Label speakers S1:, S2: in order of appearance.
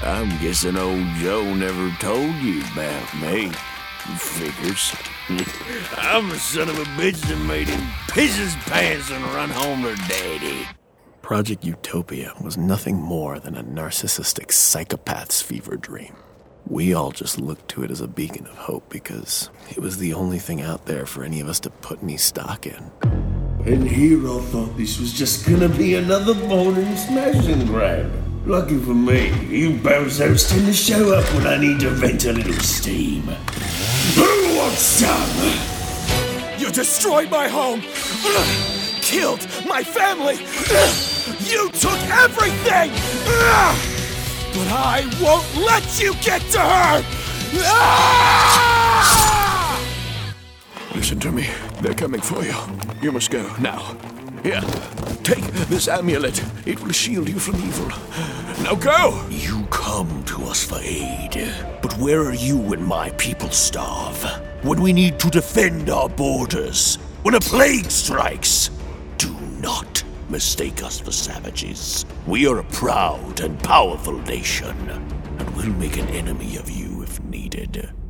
S1: I'm guessing old Joe never told you about me. Figures. I'm the son of a bitch that made him piss his pants and run home to daddy.
S2: Project Utopia was nothing more than a narcissistic psychopath's fever dream. We all just looked to it as a beacon of hope because it was the only thing out there for any of us to put any stock in.
S1: And Hero thought this was just gonna be another morning smash and grab. Lucky for me, you bozos tend to show up when I need to vent a little steam. Who wants some?
S3: You destroyed my home! Killed my family! You took everything! But I won't let you get to her!
S4: Listen to me. They're coming for you. You must go now. Here, take this amulet. It will shield you from evil. Now go!
S1: You come to us for aid, but where are you when my people starve? When we need to defend our borders? When a plague strikes? Do not mistake us for savages. We are a proud and powerful nation, and we'll make an enemy of you if needed.